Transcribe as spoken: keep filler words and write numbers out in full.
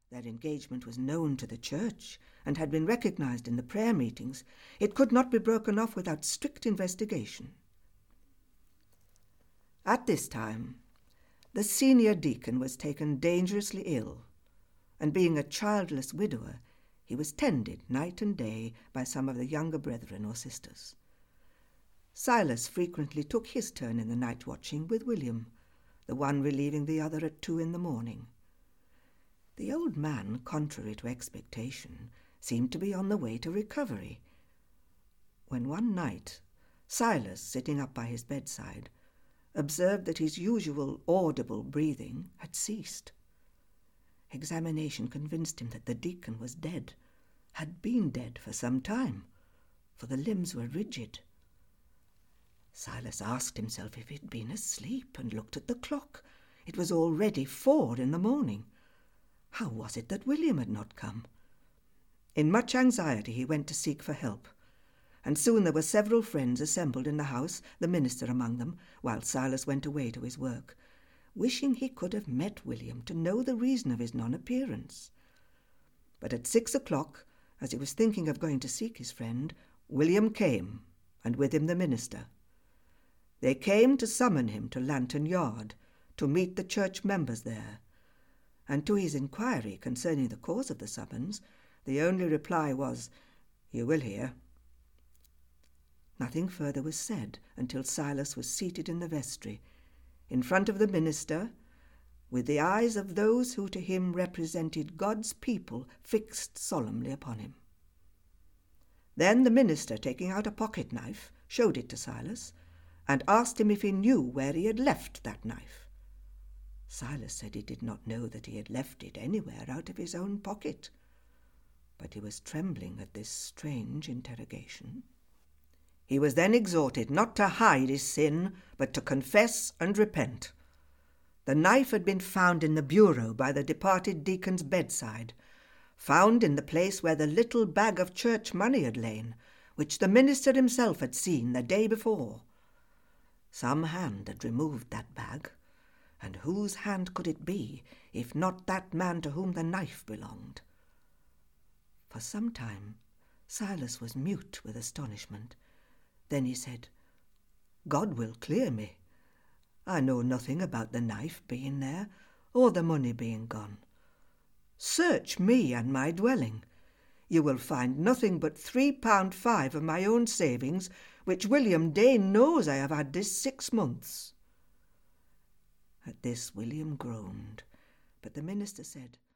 Their engagement was known to the church and had been recognised in the prayer meetings. It could not be broken off without strict investigation. At this time, the senior deacon was taken dangerously ill, and being a childless widower, he was tended night and day by some of the younger brethren or sisters. Silas frequently took his turn in the night watching with William, the one relieving the other at two in the morning. The old man, contrary to expectation, seemed to be on the way to recovery, when one night Silas, sitting up by his bedside, observed that his usual audible breathing had ceased. Examination convinced him that the deacon was dead, had been dead for some time, for the limbs were rigid. Silas asked himself if he had been asleep and looked at the clock. It was already four in the morning. How was it that William had not come? In much anxiety he went to seek for help, and soon there were several friends assembled in the house, the minister among them, while Silas went away to his work, wishing he could have met William to know the reason of his non-appearance. But at six o'clock, as he was thinking of going to seek his friend, William came, and with him the minister. They came to summon him to Lantern Yard, to meet the church members there, and to his inquiry concerning the cause of the summons, the only reply was, "You will hear." Nothing further was said until Silas was seated in the vestry, in front of the minister, with the eyes of those who to him represented God's people fixed solemnly upon him. Then the minister, taking out a pocket-knife, showed it to Silas, and asked him if he knew where he had left that knife. Silas said he did not know that he had left it anywhere out of his own pocket, but he was trembling at this strange interrogation. He was then exhorted not to hide his sin, but to confess and repent. The knife had been found in the bureau by the departed deacon's bedside, found in the place where the little bag of church money had lain, which the minister himself had seen the day before. Some hand had removed that bag, and whose hand could it be, if not that man to whom the knife belonged? For some time Silas was mute with astonishment. Then he said, "God will clear me. I know nothing about the knife being there, or the money being gone. Search me and my dwelling. You will find nothing but three pound five of my own savings, which William Dane knows I have had this six months." At this William groaned, but the minister said,